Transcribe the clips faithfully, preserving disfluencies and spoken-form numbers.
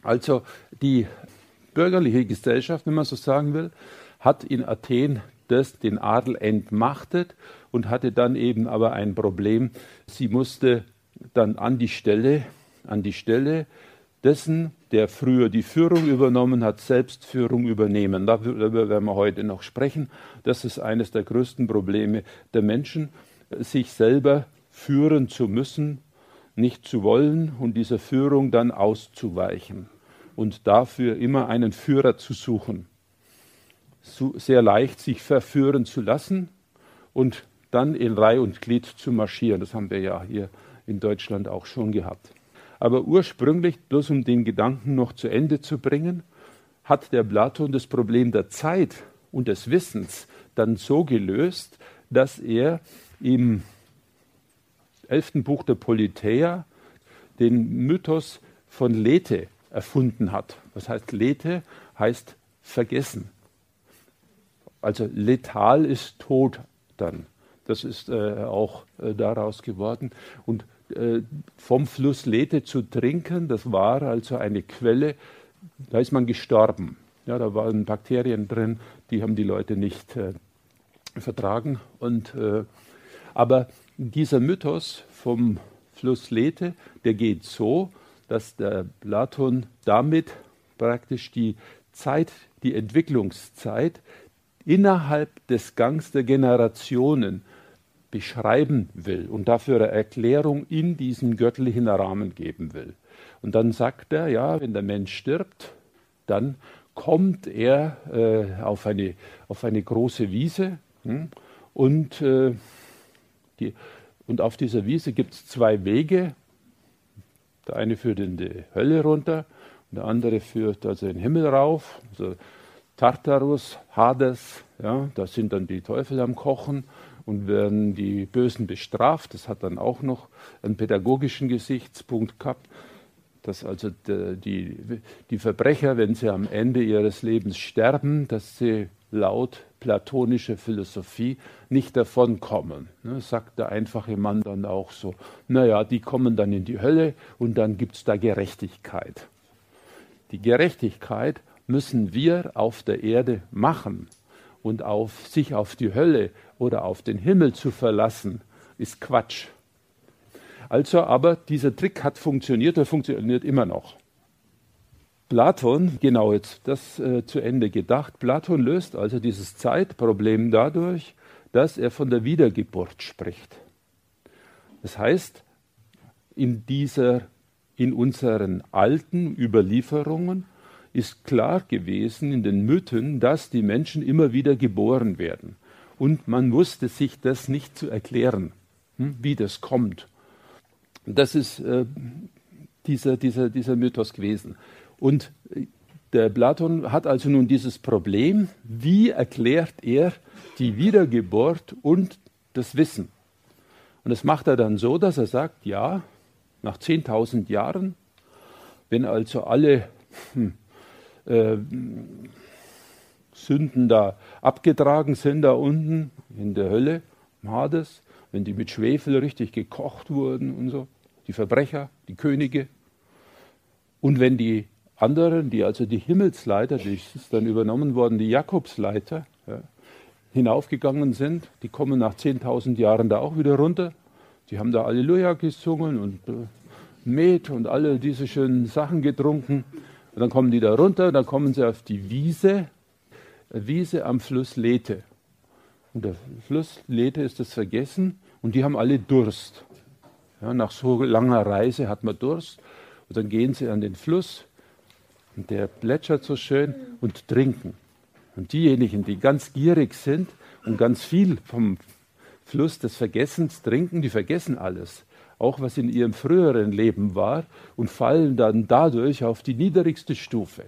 Also die bürgerliche Gesellschaft, wenn man so sagen will, hat in Athen das, den Adel entmachtet und hatte dann eben aber ein Problem. Sie musste dann an die Stelle, an die Stelle dessen, der früher die Führung übernommen hat, selbst Führung übernehmen. Darüber werden wir heute noch sprechen. Das ist eines der größten Probleme der Menschen, sich selber führen zu müssen, nicht zu wollen und dieser Führung dann auszuweichen und dafür immer einen Führer zu suchen. Sehr leicht, sich verführen zu lassen und dann in Reih und Glied zu marschieren. Das haben wir ja hier in Deutschland auch schon gehabt. Aber ursprünglich, bloß um den Gedanken noch zu Ende zu bringen, hat der Platon das Problem der Zeit und des Wissens dann so gelöst, dass er im elften Buch der Politeia den Mythos von Lethe erfunden hat. Was heißt Lethe? Heißt vergessen. Also letal ist tot dann. Das ist äh, auch äh, daraus geworden. Und äh, vom Fluss Lethe zu trinken, das war also eine Quelle, da ist man gestorben. Ja, da waren Bakterien drin, die haben die Leute nicht äh, vertragen. Und, äh, aber dieser Mythos vom Fluss Lethe, der geht so, dass der Platon damit praktisch die Zeit, die Entwicklungszeit innerhalb des Gangs der Generationen beschreiben will und dafür eine Erklärung in diesen göttlichen Rahmen geben will. Und dann sagt er, ja, wenn der Mensch stirbt, dann kommt er äh, auf, eine, auf eine große Wiese hm, und, äh, die, und auf dieser Wiese gibt es zwei Wege. Der eine führt in die Hölle runter und der andere führt also in den Himmel rauf. Also Tartarus, Hades, ja, da sind dann die Teufel am Kochen und werden die Bösen bestraft. Das hat dann auch noch einen pädagogischen Gesichtspunkt gehabt, dass also die, die, die Verbrecher, wenn sie am Ende ihres Lebens sterben, dass sie laut platonischer Philosophie nicht davonkommen. Ne, sagt der einfache Mann dann auch so, naja, die kommen dann in die Hölle und dann gibt es da Gerechtigkeit. Die Gerechtigkeit müssen wir auf der Erde machen. Und auf, sich auf die Hölle oder auf den Himmel zu verlassen, ist Quatsch. Also aber dieser Trick hat funktioniert, er funktioniert immer noch. Platon, genau jetzt das äh, zu Ende gedacht, Platon löst also dieses Zeitproblem dadurch, dass er von der Wiedergeburt spricht. Das heißt, in, dieser, in unseren alten Überlieferungen ist klar gewesen in den Mythen, dass die Menschen immer wieder geboren werden. Und man wusste sich das nicht zu erklären, hm, wie das kommt. Das ist äh, dieser, dieser, dieser Mythos gewesen. Und der Platon hat also nun dieses Problem, wie erklärt er die Wiedergeburt und das Wissen? Und das macht er dann so, dass er sagt, ja, nach zehntausend Jahren, wenn also alle hm, Äh, Sünden da abgetragen sind, da unten in der Hölle, im Hades, wenn die mit Schwefel richtig gekocht wurden und so, die Verbrecher, die Könige. Und wenn die anderen, die also die Himmelsleiter, die ist dann übernommen worden, die Jakobsleiter, ja, hinaufgegangen sind, die kommen nach zehntausend Jahren da auch wieder runter. Die haben da Halleluja gesungen und äh, Met und alle diese schönen Sachen getrunken. Und dann kommen die da runter, dann kommen sie auf die Wiese, Wiese am Fluss Lethe. Und der Fluss Lethe ist das Vergessen und die haben alle Durst. Ja, nach so langer Reise hat man Durst und dann gehen sie an den Fluss und der plätschert so schön und trinken. Und diejenigen, die ganz gierig sind und ganz viel vom Fluss des Vergessens trinken, die vergessen alles. Auch was in ihrem früheren Leben war und fallen dann dadurch auf die niedrigste Stufe.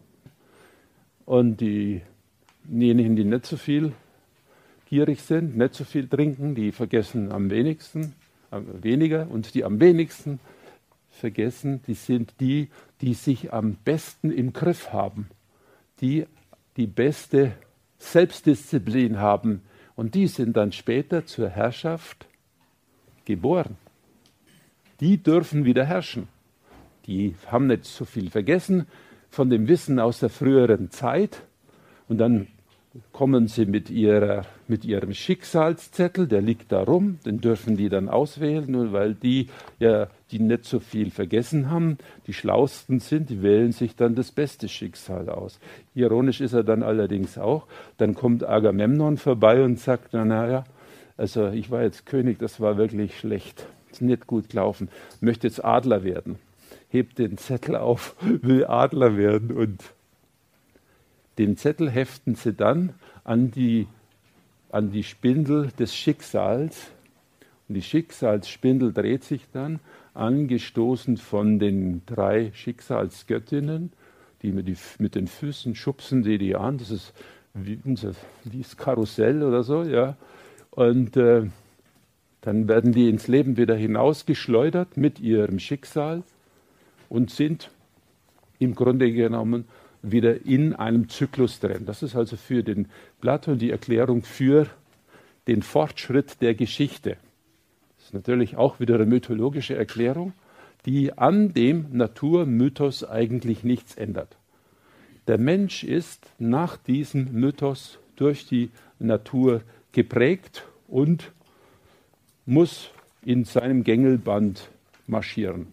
Und diejenigen, die nicht so viel gierig sind, nicht so viel trinken, die vergessen am wenigsten, am weniger und die am wenigsten vergessen, die sind die, die sich am besten im Griff haben, die die beste Selbstdisziplin haben und die sind dann später zur Herrschaft geboren. Die dürfen wieder herrschen. die haben nicht so viel vergessen von dem Wissen aus der früheren Zeit. Und dann kommen sie mit, ihrer, mit ihrem Schicksalszettel, der liegt da rum, den dürfen die dann auswählen, und weil die, ja, die nicht so viel vergessen haben, die Schlausten sind, die wählen sich dann das beste Schicksal aus. Ironisch ist er dann allerdings auch. Dann kommt Agamemnon vorbei und sagt, na naja, also ich war jetzt König, das war wirklich schlecht, ist nicht gut gelaufen, möchte jetzt Adler werden. Hebt den Zettel auf, will Adler werden, und den Zettel heften sie dann an die, an die Spindel des Schicksals. Und die Schicksalsspindel dreht sich dann, angestoßen von den drei Schicksalsgöttinnen, die mit, die, mit den Füßen schubsen sie die an. Das ist wie, wie das Karussell oder so, ja. Und äh, dann werden die ins Leben wieder hinausgeschleudert mit ihrem Schicksal und sind im Grunde genommen wieder in einem Zyklus drin. Das ist also für den Platon die Erklärung für den Fortschritt der Geschichte. Das ist natürlich auch wieder eine mythologische Erklärung, die an dem Naturmythos eigentlich nichts ändert. Der Mensch ist nach diesem Mythos durch die Natur geprägt und muss in seinem Gängelband marschieren.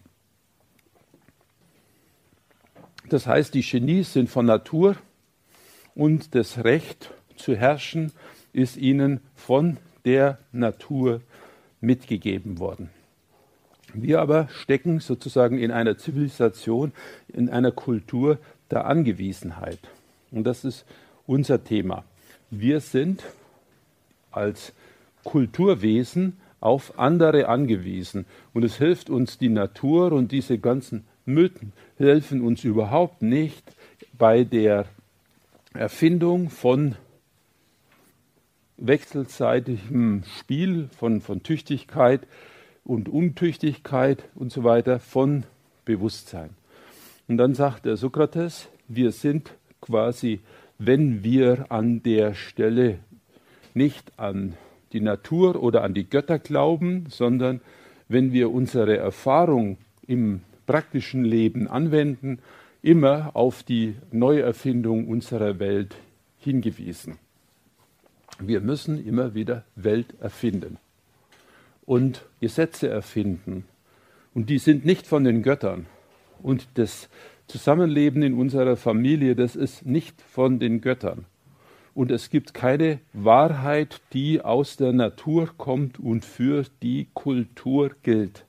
Das heißt, die Genies sind von Natur und das Recht zu herrschen ist ihnen von der Natur mitgegeben worden. Wir aber stecken sozusagen in einer Zivilisation, in einer Kultur der Angewiesenheit. Und das ist unser Thema. Wir sind als Kulturwesen auf andere angewiesen. Und es hilft uns die Natur und diese ganzen Mythen helfen uns überhaupt nicht bei der Erfindung von wechselseitigem Spiel, von, von Tüchtigkeit und Untüchtigkeit und so weiter, von Bewusstsein. Und dann sagt der Sokrates, wir sind quasi, wenn wir an der Stelle nicht an die Natur oder an die Götter glauben, sondern wenn wir unsere Erfahrung im praktischen Leben anwenden, immer auf die Neuerfindung unserer Welt hingewiesen. Wir müssen immer wieder Welt erfinden und Gesetze erfinden. Und die sind nicht von den Göttern. Und das Zusammenleben in unserer Familie, das ist nicht von den Göttern. Und es gibt keine Wahrheit, die aus der Natur kommt und für die Kultur gilt.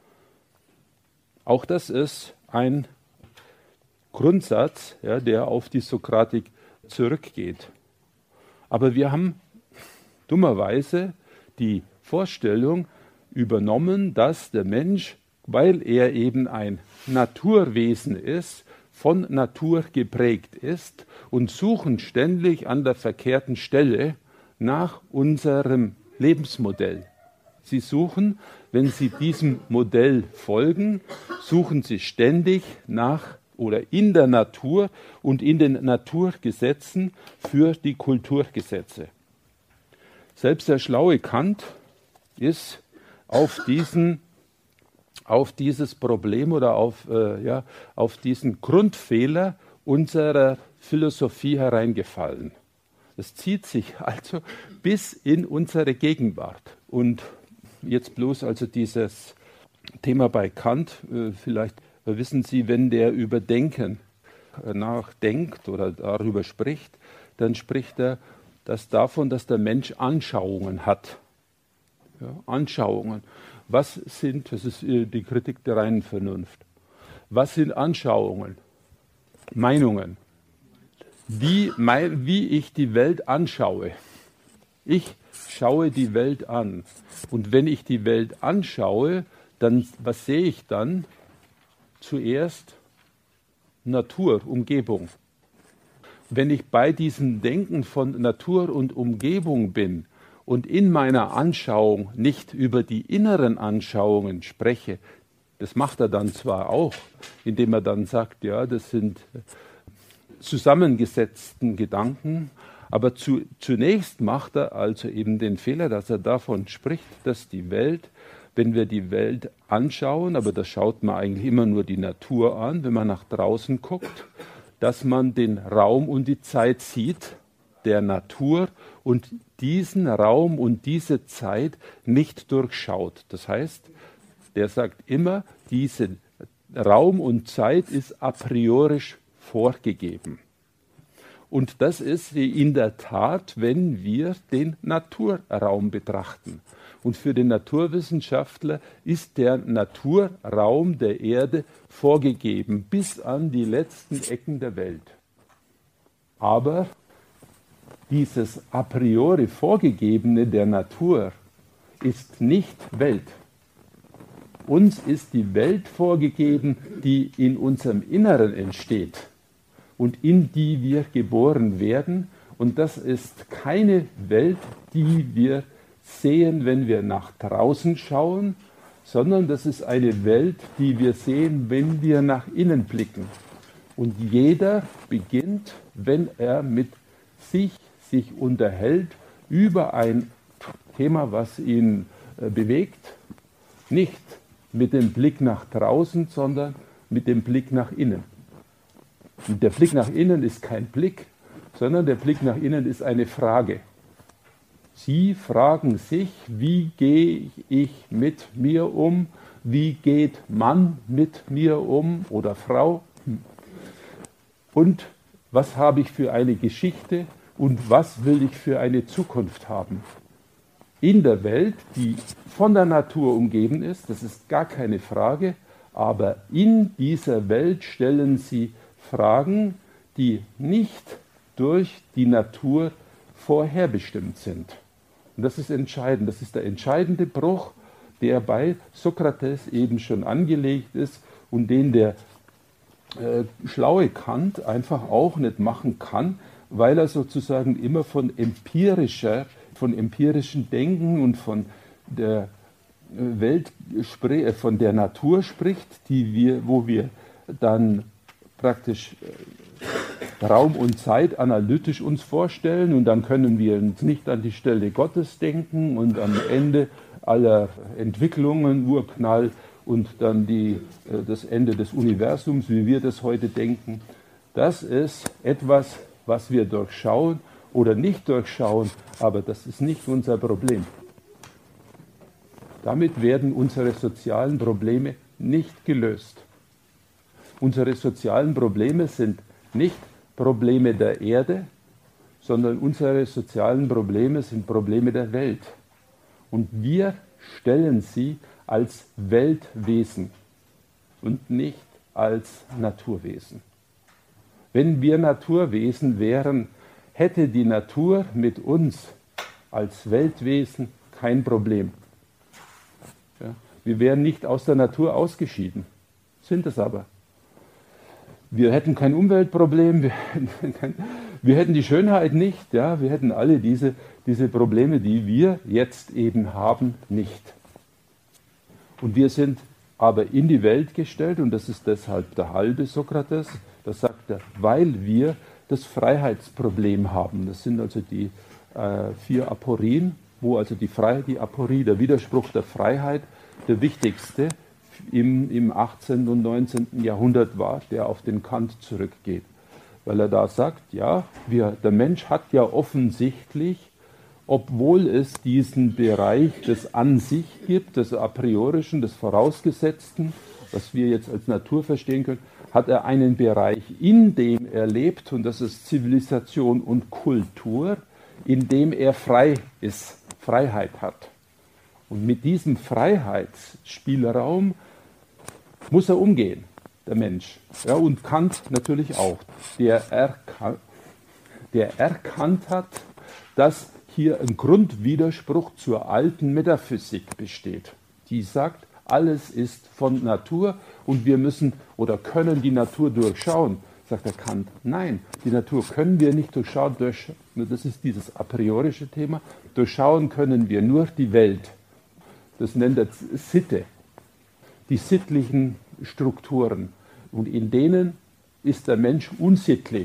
Auch das ist ein Grundsatz, ja, der auf die Sokratik zurückgeht. Aber wir haben dummerweise die Vorstellung übernommen, dass der Mensch, weil er eben ein Naturwesen ist, von Natur geprägt ist und suchen ständig an der verkehrten Stelle nach unserem Lebensmodell. Sie suchen, wenn Sie diesem Modell folgen, suchen Sie ständig nach oder in der Natur und in den Naturgesetzen für die Kulturgesetze. Selbst der schlaue Kant ist auf, diesen, auf dieses Problem oder auf, äh, ja, auf diesen Grundfehler unserer Philosophie hereingefallen. Das zieht sich also bis in unsere Gegenwart. Und jetzt bloß also dieses Thema bei Kant, äh, vielleicht wissen Sie, wenn der über Denken äh, nachdenkt oder darüber spricht, dann spricht er das davon, dass der Mensch Anschauungen hat. Ja, Anschauungen. Was sind, das ist äh, die Kritik der reinen Vernunft, was sind Anschauungen? Meinungen. Wie, mein, wie ich die Welt anschaue. Ich schaue die Welt an. Und wenn ich die Welt anschaue, dann, was sehe ich dann? Zuerst Natur, Umgebung. Wenn ich bei diesem Denken von Natur und Umgebung bin und in meiner Anschauung nicht über die inneren Anschauungen spreche, das macht er dann zwar auch, indem er dann sagt, ja, das sind zusammengesetzten Gedanken, aber zu, zunächst macht er also eben den Fehler, dass er davon spricht, dass die Welt, wenn wir die Welt anschauen, aber das schaut man eigentlich immer nur die Natur an, wenn man nach draußen guckt, dass man den Raum und die Zeit sieht, der Natur, und diesen Raum und diese Zeit nicht durchschaut. Das heißt, der sagt immer, diese Raum und Zeit ist a priori vorgegeben. Und das ist in der Tat, wenn wir den Naturraum betrachten. Und für den Naturwissenschaftler ist der Naturraum der Erde vorgegeben, bis an die letzten Ecken der Welt. Aber dieses a priori Vorgegebene der Natur ist nicht Welt. Uns ist die Welt vorgegeben, die in unserem Inneren entsteht und in die wir geboren werden. Und das ist keine Welt, die wir sehen, wenn wir nach draußen schauen, sondern das ist eine Welt, die wir sehen, wenn wir nach innen blicken. Und jeder beginnt, wenn er mit sich sich unterhält über ein Thema, was ihn äh, bewegt, nicht mit dem Blick nach draußen, sondern mit dem Blick nach innen. Und der Blick nach innen ist kein Blick, sondern der Blick nach innen ist eine Frage. Sie fragen sich, wie gehe ich mit mir um? Wie geht Mann mit mir um oder Frau? Und was habe ich für eine Geschichte und was will ich für eine Zukunft haben? In der Welt, die von der Natur umgeben ist, das ist gar keine Frage, aber in dieser Welt stellen sie Fragen, die nicht durch die Natur vorherbestimmt sind. Und das ist entscheidend, das ist der entscheidende Bruch, der bei Sokrates eben schon angelegt ist und den der äh, schlaue Kant einfach auch nicht machen kann, weil er sozusagen immer von empirischer, von empirischem Denken und von der Welt, von der Natur spricht, die wir, wo wir dann praktisch Raum und Zeit analytisch uns vorstellen, und dann können wir uns nicht an die Stelle Gottes denken und am Ende aller Entwicklungen, Urknall und dann die, das Ende des Universums, wie wir das heute denken. Das ist etwas, was wir durchschauen oder nicht durchschauen, aber das ist nicht unser Problem. Damit werden unsere sozialen Probleme nicht gelöst. Unsere sozialen Probleme sind nicht Probleme der Erde, sondern unsere sozialen Probleme sind Probleme der Welt. Und wir stellen sie als Weltwesen und nicht als Naturwesen. Wenn wir Naturwesen wären, hätte die Natur mit uns als Weltwesen kein Problem. Ja, wir wären nicht aus der Natur ausgeschieden, sind es aber. Wir hätten kein Umweltproblem, wir hätten, kein, wir hätten die Schönheit nicht, ja, wir hätten alle diese, diese Probleme, die wir jetzt eben haben, nicht. Und wir sind aber in die Welt gestellt, und das ist deshalb der halbe Sokrates, das sagt er, weil wir das Freiheitsproblem haben. Das sind also die äh, vier Aporien, wo also die Freiheit, die Aporie, der Widerspruch der Freiheit, der wichtigste im, im achtzehnten und neunzehnten Jahrhundert war, der auf den Kant zurückgeht. Weil er da sagt, ja, wir, der Mensch hat ja offensichtlich, obwohl es diesen Bereich des An sich gibt, des A priorischen, des Vorausgesetzten, was wir jetzt als Natur verstehen können, hat er einen Bereich, in dem er lebt, und das ist Zivilisation und Kultur, in dem er frei ist, Freiheit hat. Und mit diesem Freiheitsspielraum muss er umgehen, der Mensch. Ja, und Kant natürlich auch, der, erkan der erkannt hat, dass hier ein Grundwiderspruch zur alten Metaphysik besteht. Die sagt, alles ist von Natur und wir müssen oder können die Natur durchschauen. Sagt der Kant, nein, die Natur können wir nicht durchschauen. Durch, das ist dieses a priorische Thema. Durchschauen können wir nur die Welt. Das nennt er Sitte, die sittlichen Strukturen. Und in denen ist der Mensch unsittlich.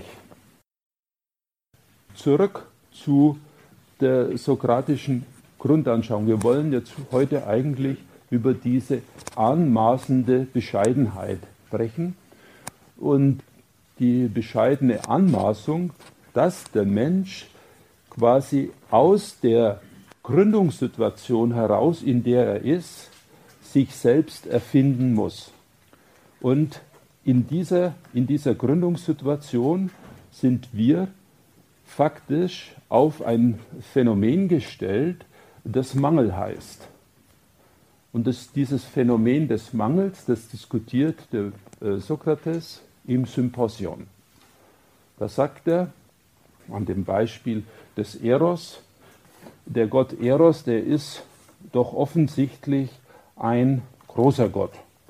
Zurück zu der sokratischen Grundanschauung. Wir wollen jetzt heute eigentlich über diese anmaßende Bescheidenheit sprechen. Und die bescheidene Anmaßung, dass der Mensch quasi aus der Gründungssituation heraus, in der er ist, sich selbst erfinden muss. Und in dieser, in dieser Gründungssituation sind wir faktisch auf ein Phänomen gestellt, das Mangel heißt. Und das, dieses Phänomen des Mangels, das diskutiert der äh, Sokrates im Symposion. Da sagt er, an dem Beispiel des Eros, der Gott Eros, der ist doch offensichtlich ein großer Gott.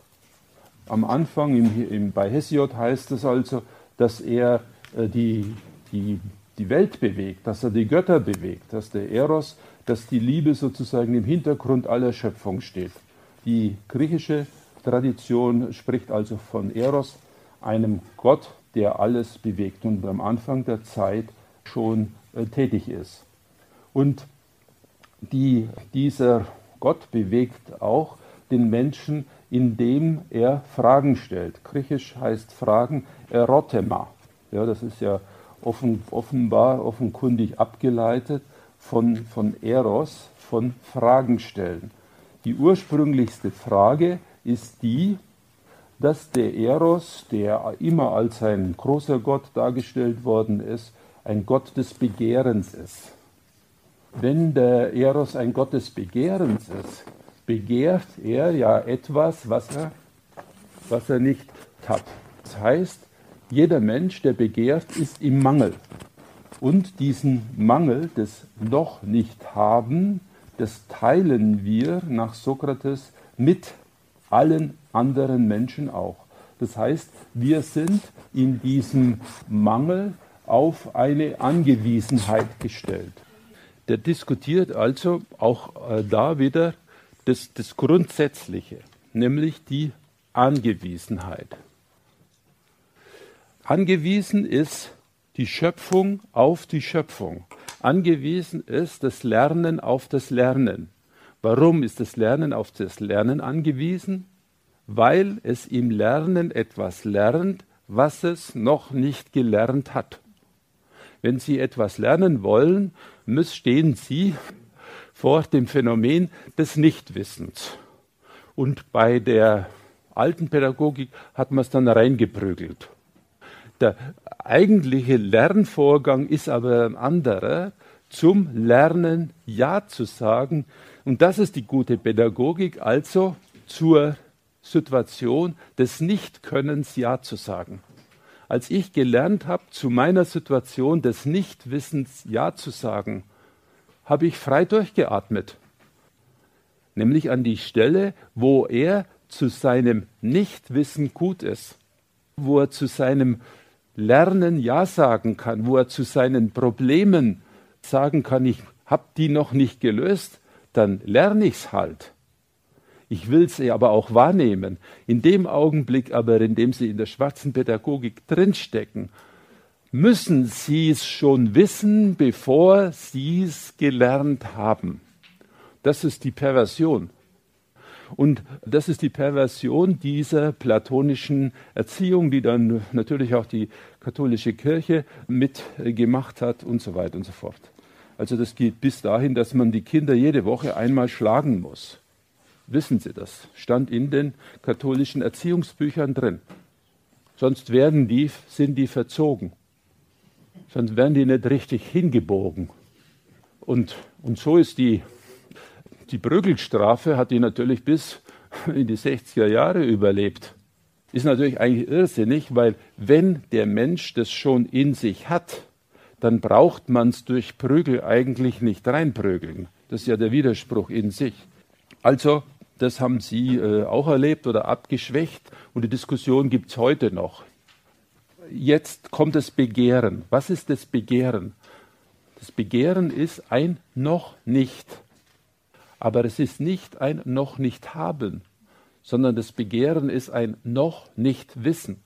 Am Anfang im, im, bei Hesiod heißt es also, dass er äh, die, die, die Welt bewegt, dass er die Götter bewegt, dass der Eros, dass die Liebe sozusagen im Hintergrund aller Schöpfung steht. Die griechische Tradition spricht also von Eros, einem Gott, der alles bewegt und am Anfang der Zeit schon äh, tätig ist. Und die, dieser Gott bewegt auch den Menschen, indem er Fragen stellt. Griechisch heißt Fragen Erotema. Ja, das ist ja offen, offenbar, offenkundig abgeleitet von, von Eros, von Fragen stellen. Die ursprünglichste Frage ist die, dass der Eros, der immer als ein großer Gott dargestellt worden ist, ein Gott des Begehrens ist. Wenn der Eros ein Gott des Begehrens ist, begehrt er ja etwas, was er, was er nicht hat. Das heißt, jeder Mensch, der begehrt, ist im Mangel. Und diesen Mangel des noch nicht haben, das teilen wir nach Sokrates mit allen anderen Menschen auch. Das heißt, wir sind in diesem Mangel auf eine Angewiesenheit gestellt. Der diskutiert also auch äh, da wieder das, das Grundsätzliche, nämlich die Angewiesenheit. Angewiesen ist die Schöpfung auf die Schöpfung. Angewiesen ist das Lernen auf das Lernen. Warum ist das Lernen auf das Lernen angewiesen? Weil es im Lernen etwas lernt, was es noch nicht gelernt hat. Wenn Sie etwas lernen wollen, müssen, stehen Sie vor dem Phänomen des Nichtwissens. Und bei der alten Pädagogik hat man es dann reingeprügelt. Der eigentliche Lernvorgang ist aber ein anderer, zum Lernen Ja zu sagen. Und das ist die gute Pädagogik, also zur Situation des Nichtkönnens Ja zu sagen. Als ich gelernt habe, zu meiner Situation des Nichtwissens Ja zu sagen, habe ich frei durchgeatmet. Nämlich an die Stelle, wo er zu seinem Nichtwissen gut ist, wo er zu seinem Lernen Ja sagen kann, wo er zu seinen Problemen sagen kann, ich habe die noch nicht gelöst, dann lerne ich es halt. Ich will es aber auch wahrnehmen. In dem Augenblick aber, in dem Sie in der schwarzen Pädagogik drinstecken, müssen Sie es schon wissen, bevor Sie es gelernt haben. Das ist die Perversion. Und das ist die Perversion dieser platonischen Erziehung, die dann natürlich auch die katholische Kirche mitgemacht hat und so weiter und so fort. Also das geht bis dahin, dass man die Kinder jede Woche einmal schlagen muss. Wissen Sie das? Stand in den katholischen Erziehungsbüchern drin. Sonst werden die, sind die verzogen. Sonst werden die nicht richtig hingebogen. Und, und so ist die, die Prügelstrafe, hat die natürlich bis in die sechziger Jahre überlebt. Ist natürlich eigentlich irrsinnig, weil wenn der Mensch das schon in sich hat, dann braucht man es durch Prügel eigentlich nicht reinprügeln. Das ist ja der Widerspruch in sich. Also, das haben Sie äh, auch erlebt oder abgeschwächt und die Diskussion gibt es heute noch. Jetzt kommt das Begehren. Was ist das Begehren? Das Begehren ist ein noch nicht. Aber es ist nicht ein noch nicht haben, sondern das Begehren ist ein noch nicht wissen.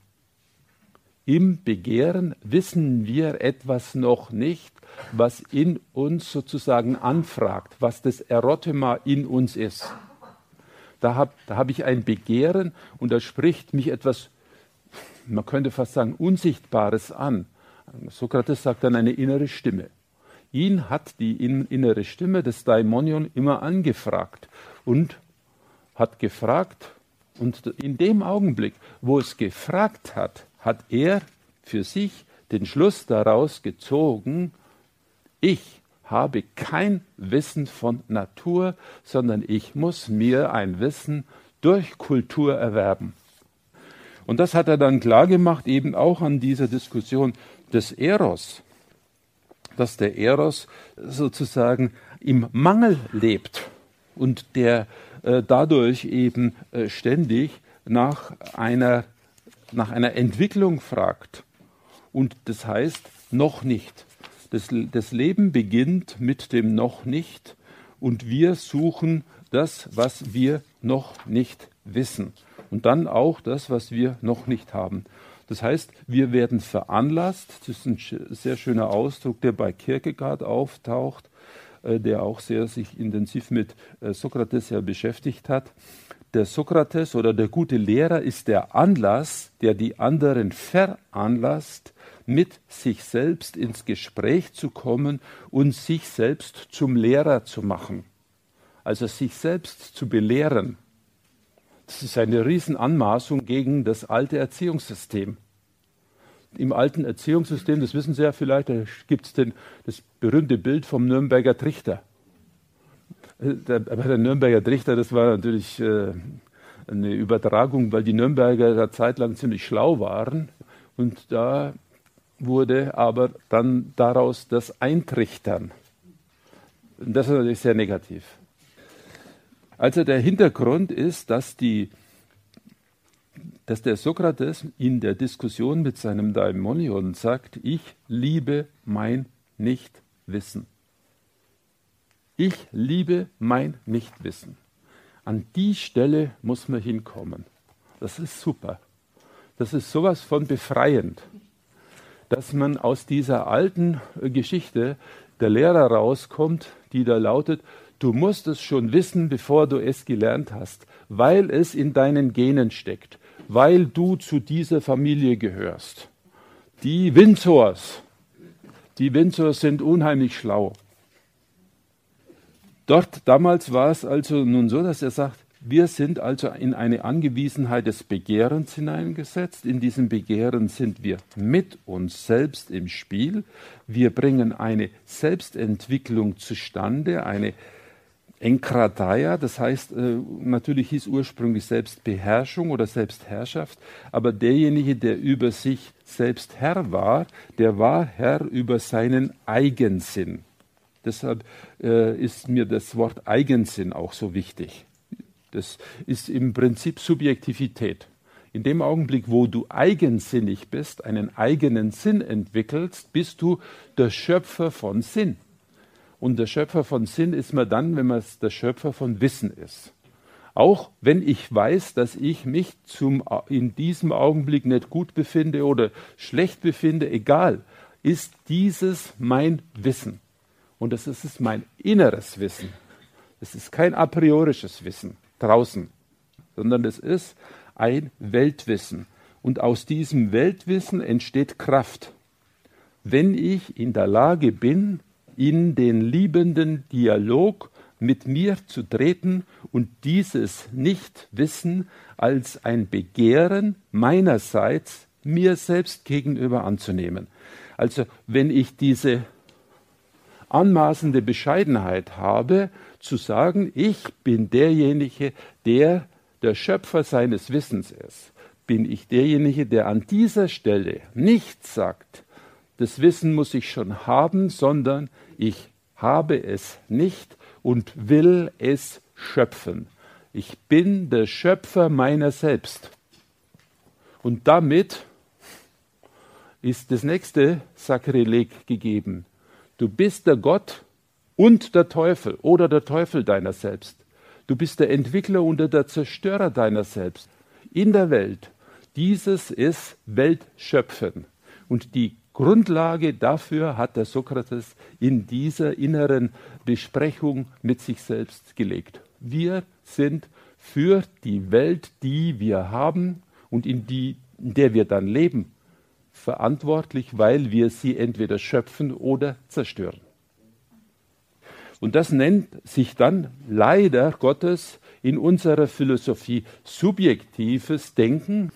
Im Begehren wissen wir etwas noch nicht, was in uns sozusagen anfragt, was das Erotema in uns ist. Da habe da hab ich ein Begehren und da spricht mich etwas, man könnte fast sagen, Unsichtbares an. Sokrates sagt dann eine innere Stimme. Ihn hat die innere Stimme des Daimonion immer angefragt und hat gefragt, und in dem Augenblick, wo es gefragt hat, hat er für sich den Schluss daraus gezogen, ich habe kein Wissen von Natur, sondern ich muss mir ein Wissen durch Kultur erwerben. Und das hat er dann klargemacht, eben auch an dieser Diskussion des Eros, dass der Eros sozusagen im Mangel lebt und der äh, dadurch eben äh, ständig nach einer, nach einer Entwicklung fragt. Und das heißt, noch nicht. Das, das Leben beginnt mit dem noch nicht und wir suchen das, was wir noch nicht wissen. Und dann auch das, was wir noch nicht haben. Das heißt, wir werden veranlasst, das ist ein sehr schöner Ausdruck, der bei Kierkegaard auftaucht, äh, der auch sehr sich intensiv mit äh, Sokrates ja beschäftigt hat. Der Sokrates oder der gute Lehrer ist der Anlass, der die anderen veranlasst, mit sich selbst ins Gespräch zu kommen und sich selbst zum Lehrer zu machen. Also sich selbst zu belehren. Das ist eine Riesenanmaßung gegen das alte Erziehungssystem. Im alten Erziehungssystem, das wissen Sie ja vielleicht, da gibt es das berühmte Bild vom Nürnberger Trichter. Der, aber der Nürnberger Trichter, das war natürlich äh, eine Übertragung, weil die Nürnberger da zeitlang ziemlich schlau waren. Und da wurde aber dann daraus das Eintrichtern. Und das ist natürlich sehr negativ. Also der Hintergrund ist, dass, die, dass der Sokrates in der Diskussion mit seinem Daimonion sagt, ich liebe mein Nichtwissen. Ich liebe mein Nichtwissen. An die Stelle muss man hinkommen. Das ist super. Das ist sowas von befreiend, dass man aus dieser alten Geschichte der Lehrer rauskommt, die da lautet, du musst es schon wissen, bevor du es gelernt hast, weil es in deinen Genen steckt, weil du zu dieser Familie gehörst. Die Windsors, die Windsors sind unheimlich schlau. Dort damals war es also nun so, dass er sagt, wir sind also in eine Angewiesenheit des Begehrens hineingesetzt. In diesem Begehren sind wir mit uns selbst im Spiel. Wir bringen eine Selbstentwicklung zustande, eine Enkrataia, das heißt, äh, natürlich hieß ursprünglich Selbstbeherrschung oder Selbstherrschaft, aber derjenige, der über sich selbst Herr war, der war Herr über seinen Eigensinn. Deshalb äh, ist mir das Wort Eigensinn auch so wichtig. Das ist im Prinzip Subjektivität. In dem Augenblick, wo du eigensinnig bist, einen eigenen Sinn entwickelst, bist du der Schöpfer von Sinn. Und der Schöpfer von Sinn ist man dann, wenn man der Schöpfer von Wissen ist. Auch wenn ich weiß, dass ich mich zum, in diesem Augenblick nicht gut befinde oder schlecht befinde, egal, ist dieses mein Wissen. Und das ist mein inneres Wissen. Es ist kein a priorisches Wissen draußen, sondern es ist ein Weltwissen. Und aus diesem Weltwissen entsteht Kraft. Wenn ich in der Lage bin, in den liebenden Dialog mit mir zu treten und dieses Nichtwissen als ein Begehren meinerseits mir selbst gegenüber anzunehmen. Also wenn ich diese anmaßende Bescheidenheit habe, zu sagen, ich bin derjenige, der der Schöpfer seines Wissens ist, bin ich derjenige, der an dieser Stelle nicht sagt, das Wissen muss ich schon haben, sondern ich habe es nicht und will es schöpfen. Ich bin der Schöpfer meiner selbst. Und damit ist das nächste Sakrileg gegeben. Du bist der Gott und der Teufel oder der Teufel deiner selbst. Du bist der Entwickler und der Zerstörer deiner selbst. In der Welt. Dieses ist Weltschöpfen. Und die Grundlage dafür hat der Sokrates in dieser inneren Besprechung mit sich selbst gelegt. Wir sind für die Welt, die wir haben und in, die, in der wir dann leben, verantwortlich, weil wir sie entweder schöpfen oder zerstören. Und das nennt sich dann leider Gottes in unserer Philosophie subjektives Denken.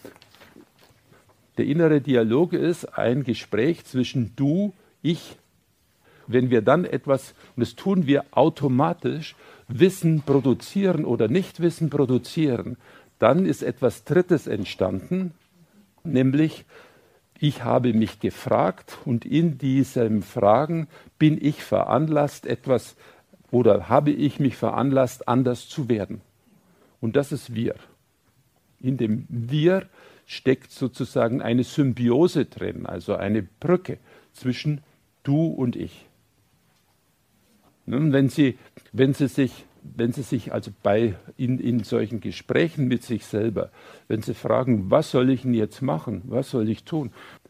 Der innere Dialog ist ein Gespräch zwischen du, ich. Wenn wir dann etwas, und das tun wir automatisch, Wissen produzieren oder Nichtwissen produzieren, dann ist etwas Drittes entstanden, nämlich ich habe mich gefragt und in diesem Fragen bin ich veranlasst, etwas oder habe ich mich veranlasst, anders zu werden. Und das ist wir. In dem Wir steckt sozusagen eine Symbiose drin, also eine Brücke zwischen du und ich. Nun, wenn Sie, wenn Sie sich, wenn Sie sich also bei in, in solchen Gesprächen mit sich selber, wenn Sie fragen, was soll ich denn jetzt machen, was soll ich tun?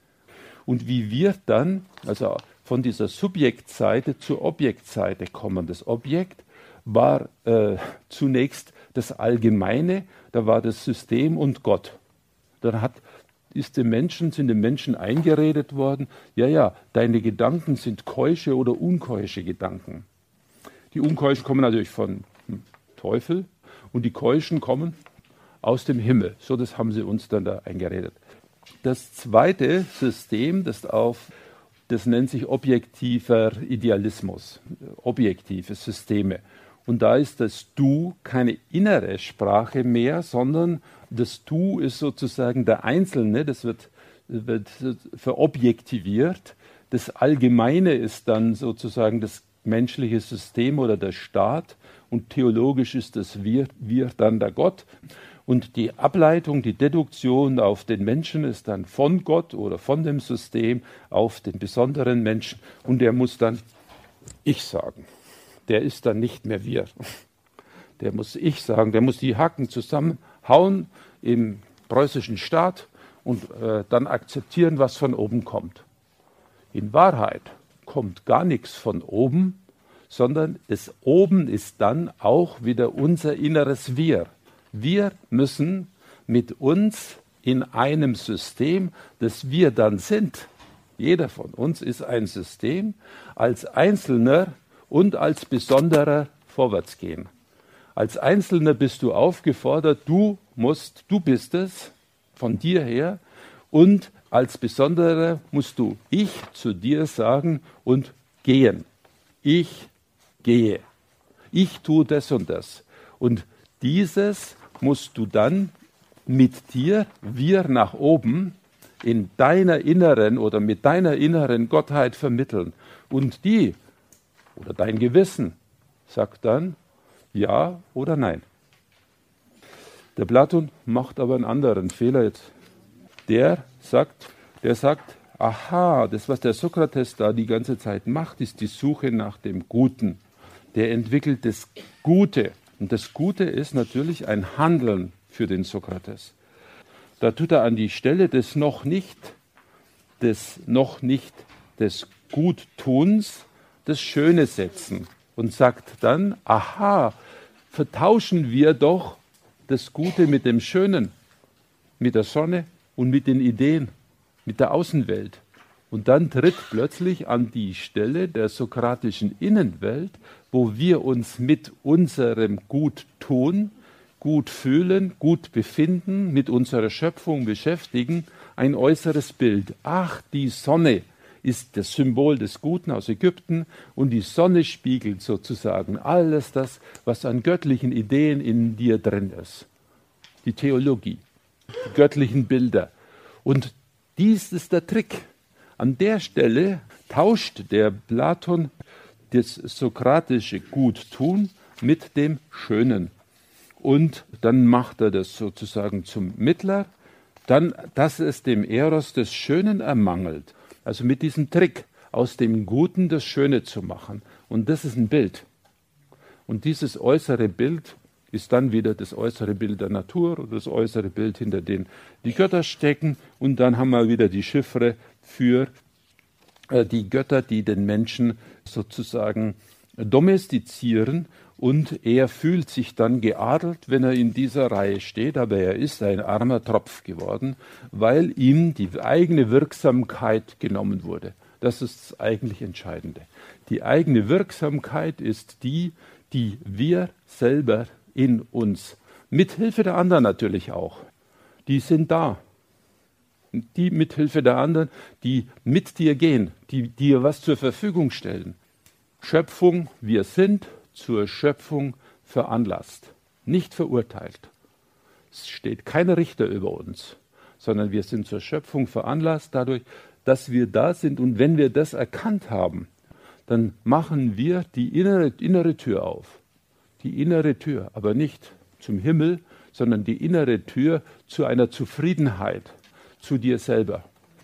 Und wie wir dann, also von dieser Subjektseite zur Objektseite kommen. Das Objekt war äh, zunächst das Allgemeine, da war das System und Gott. Dann hat, ist dem Menschen, sind dem Menschen eingeredet worden, ja, ja, deine Gedanken sind keusche oder unkeusche Gedanken. Die Unkeuschen kommen natürlich von Teufel und die Keuschen kommen aus dem Himmel. So, das haben sie uns dann da eingeredet. Das zweite System, das auf, das nennt sich objektiver Idealismus, objektive Systeme. Und da ist das Du keine innere Sprache mehr, sondern das Du ist sozusagen der Einzelne, das wird, wird verobjektiviert. Das Allgemeine ist dann sozusagen das menschliche System oder der Staat und theologisch ist das Wir, wir dann der Gott. Und die Ableitung, die Deduktion auf den Menschen ist dann von Gott oder von dem System auf den besonderen Menschen und der muss dann Ich sagen. Der ist dann nicht mehr wir. Der muss Ich sagen, der muss die Hacken zusammenhauen im preußischen Staat und äh, dann akzeptieren, was von oben kommt. In Wahrheit kommt gar nichts von oben, sondern das Oben ist dann auch wieder unser inneres Wir. Wir müssen mit uns in einem System, das wir dann sind, jeder von uns ist ein System, als Einzelner und als Besonderer vorwärts gehen. Als Einzelner bist du aufgefordert, du musst, du bist es, von dir her, und als Besonderer musst du ich zu dir sagen und gehen. Ich gehe. Ich tue das und das. Und dieses musst du dann mit dir, wir nach oben, in deiner inneren oder mit deiner inneren Gottheit vermitteln. Und die, oder dein Gewissen, sagt dann ja oder nein. Der Platon macht aber einen anderen Fehler jetzt. Der sagt, der sagt, aha, das, was der Sokrates da die ganze Zeit macht, ist die Suche nach dem Guten. Der entwickelt das Gute. Und das Gute ist natürlich ein Handeln für den Sokrates. Da tut er an die Stelle des noch nicht, des noch nicht des Guttuns das Schöne setzen und sagt dann, aha, vertauschen wir doch das Gute mit dem Schönen, mit der Sonne und mit den Ideen, mit der Außenwelt. Und dann tritt plötzlich an die Stelle der sokratischen Innenwelt, wo wir uns mit unserem Guttun, gut fühlen, gut befinden, mit unserer Schöpfung beschäftigen, ein äußeres Bild. Ach, die Sonne ist das Symbol des Guten aus Ägypten und die Sonne spiegelt sozusagen alles das, was an göttlichen Ideen in dir drin ist. Die Theologie, die göttlichen Bilder. Und dies ist der Trick. An der Stelle tauscht der Platon das sokratische Guttun mit dem Schönen. Und dann macht er das sozusagen zum Mittler, dann, dass es dem Eros des Schönen ermangelt. Also mit diesem Trick, aus dem Guten das Schöne zu machen. Und das ist ein Bild. Und dieses äußere Bild ist dann wieder das äußere Bild der Natur oder das äußere Bild, hinter dem die Götter stecken. Und dann haben wir wieder die Chiffre für äh, die Götter, die den Menschen sozusagen domestizieren und er fühlt sich dann geadelt, wenn er in dieser Reihe steht, aber er ist ein armer Tropf geworden, weil ihm die eigene Wirksamkeit genommen wurde. Das ist das eigentlich Entscheidende. Die eigene Wirksamkeit ist die, die wir selber in uns, mit Hilfe der anderen natürlich auch, die sind da. Die mit Hilfe der anderen, die mit dir gehen, die dir was zur Verfügung stellen. Schöpfung, wir sind zur Schöpfung veranlasst, nicht verurteilt. Es steht kein Richter über uns, sondern wir sind zur Schöpfung veranlasst dadurch, dass wir da sind. Und wenn wir das erkannt haben, dann machen wir die innere, innere Tür auf. Die innere Tür, aber nicht zum Himmel, sondern die innere Tür zu einer Zufriedenheit, zu dir selber.